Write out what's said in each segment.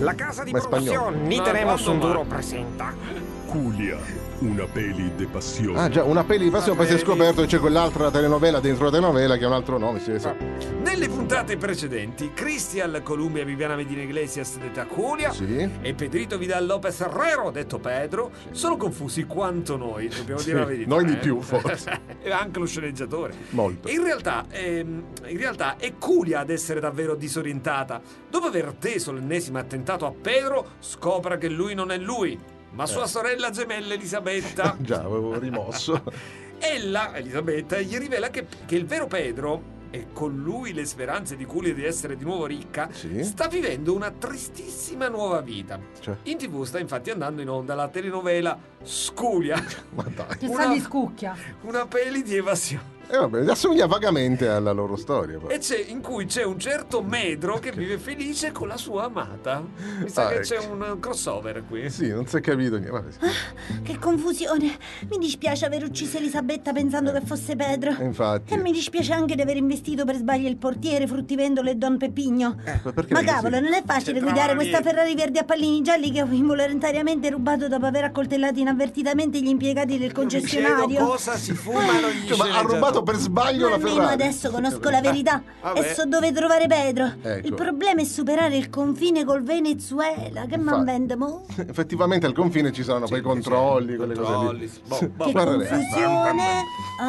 La casa di Ma è spagnolo. producción Ni Tenemos un Duro presenta Culia, una peli de passione. Ah già, una peli di passione, poi si è scoperto che c'è quell'altra telenovela dentro la telenovela che ha un altro nome, sì, sì. Nelle puntate precedenti, Cristian Columbia Viviana Medina Iglesias, detta Culia, Sì. e Pedrito Vidal Lopez Herrero, detto Pedro, sono confusi quanto noi, dobbiamo dire la verità. noi di più, forse. E anche lo sceneggiatore. Molto. In realtà è Culia ad essere davvero disorientata. Dopo aver teso l'ennesimo attentato a Pedro, scopre che lui non è lui, ma sua sorella gemella Elisabetta. Già, avevo rimosso. Ella, Elisabetta, gli rivela che il vero Pedro, e con lui le speranze di Culia di essere di nuovo ricca, Sì. sta vivendo una tristissima nuova vita. Cioè? In TV sta infatti andando in onda la telenovela Sculia, Ma dai. Che sa di scucchia. una peli di evasione. Vabbè, assomiglia vagamente alla loro storia. Poi. E in cui c'è un certo Medro che vive felice con la sua amata. Mi sa Ah, che ecco. c'è un crossover qui. Sì, non si è capito niente. Vabbè, sì. Che confusione. Mi dispiace aver ucciso Elisabetta pensando che fosse Pedro. Infatti. E mi dispiace anche di aver investito per sbaglio il portiere, fruttivendolo e Don Peppigno. Perché Ma vedi, cavolo, sì. non è facile C'entravano guidare questa niente. Ferrari verde a pallini gialli che ho involontariamente rubato dopo aver accoltellato inavvertitamente gli impiegati del Mi chiedo concessionario. cosa si fumano gli Cioè, ma ha sceneggiatori. rubato per sbaglio Ma la almeno Ferrari. adesso conosco la verità vabbè. e so dove trovare Pedro. Ecco. Il problema è superare il confine col Venezuela. Che man vende mo? Effettivamente al confine ci saranno poi i controlli, quelle cose Controlli, lì. sì. Boh, Che Guarda lei. confusione.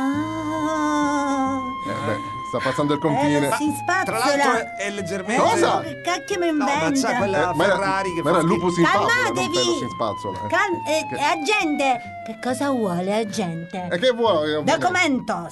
Ah. Beh, sta passando il confine. Si spazzola. Tra l'altro è leggermente... Cosa? Che cacchio mi No, ma inventa? c'ha quella Ma era- Ferrari che ma era fa il lupus in favola, non Calmatevi! Pedro si spazzola. Agente! Che cosa vuole, agente? E che vuoi? Documentos!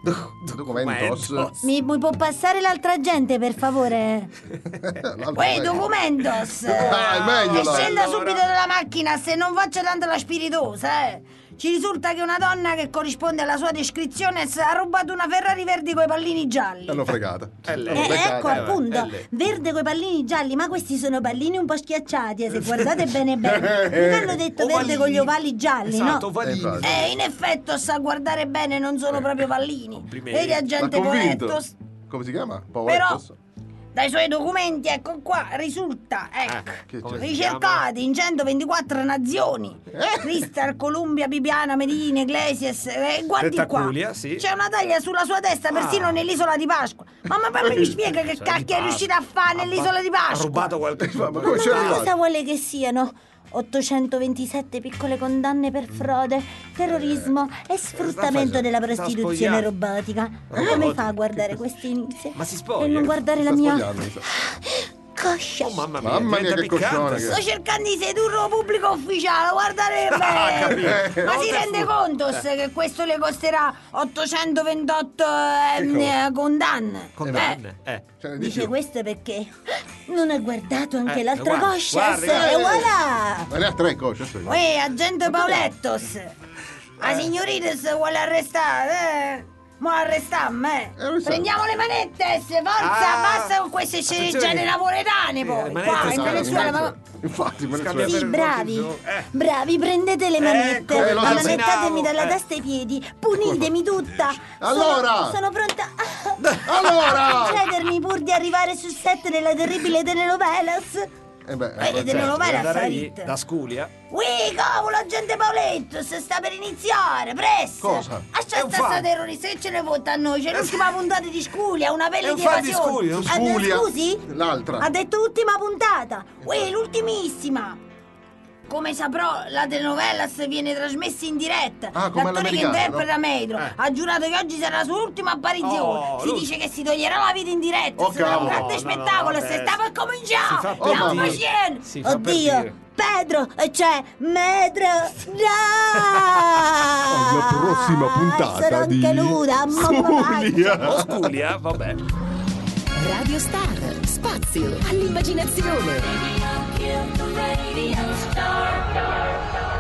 Documentos. Mi può passare l'altra agente, per favore? Uè, documentos! Dai, meglio, E dai. scenda subito dalla macchina, se non faccia tanto la spiritosa, eh! Ci risulta che una donna che corrisponde alla sua descrizione ha rubato una Ferrari verde coi pallini gialli. L'hanno fregata. lei. Ecco appunto, lei. verde coi pallini gialli, ma questi sono pallini un po' schiacciati, se guardate bene bene. Non hanno detto verde con gli ovali gialli, Esatto, no? ovalini. Infatti. In effetti, sa guardare bene, non sono proprio pallini. Complimenti. Vedi, L'ha agente convinto. Poettos? Come si chiama? Però, Poetos? dai suoi documenti, ecco qua, risulta, ecco, Che come c'è? si chiama? ricercati in 124 nazioni. Cristian Columbia Bibiana Medina Iglesias, guardi Detta qua, Culia, sì. c'è una taglia sulla sua testa persino nell'isola di Pasqua. Ma mi spiega che cacchio è riuscita a fare nell'isola di Pasqua? Ha rubato qualche Ma come ci è arrivato? Cosa vuole che siano? 827 piccole condanne per frode, terrorismo e sfruttamento della prostituzione spogliando. robotica. Come fa a guardare queste inizie? Ma si spoglia? E non guardare la Sta mia spogliando, mi sa. coscia. Oh, mamma mia, Mamma mia, diventa che coscione piccante. che- Sto cercando di sedurre un pubblico ufficiale, guardate bene. capito. Ma No, si te rende fu- conto che questo le costerà 828 condanne? Condanne. Ce ne di Dice più. questo perché non ha guardato anche l'altra guarda, coscia. guarda, E voilà! Ma ne ha tre cosce. aspetta. Uè, agente Paulettos! La signorina si vuole arrestare, Mo arrestiamo, lo so. Prendiamo le manette, forza, Ah, basta con queste sceneggiate attenzione. napoletane le poi. manette Qua in sono- Venezuela, ma... Infatti, me ne Scambia so. Sì, per bravi, qualche- bravi, prendete le manette, Ecco, lo ammanettatemi immaginavo, dalla testa ai piedi, punitemi tutta. Allora! Sono pronta Allora! a cedermi pur di arrivare sul set della terribile telenovelas. Beh, telenovela Andare lì, Sarit. da Sculia. Ui, cavolo, agente Pauletto, se sta per iniziare, presto! Cosa? È un Aspetta, sta fan. terrorista, che ce ne fotta a noi? C'è l'ultima puntata di Sculia, una È pelle un di fan di evasione. Sculia, non Sculia. Scusi? L'altra. Ha detto ultima puntata. Ui, l'ultimissima. Come saprò, la telenovela viene trasmessa in diretta. Ah, come L'attore che all'americana, interpreta Medro ha giurato che oggi sarà la sua ultima apparizione. Oh, Si lui- dice che si toglierà la vita in diretta. Oh, sarà un cavolo. grande No, spettacolo. no, Se vabbè. sta per cominciare. Si fa per Andiamo dire. insieme. Si fa per Oddio. dire. Pedro, cioè Medro, Alla prossima puntata sono di anche nuda, Sculia. O Sculia, vabbè. Radio Star, spazio all'immaginazione. Radio Star.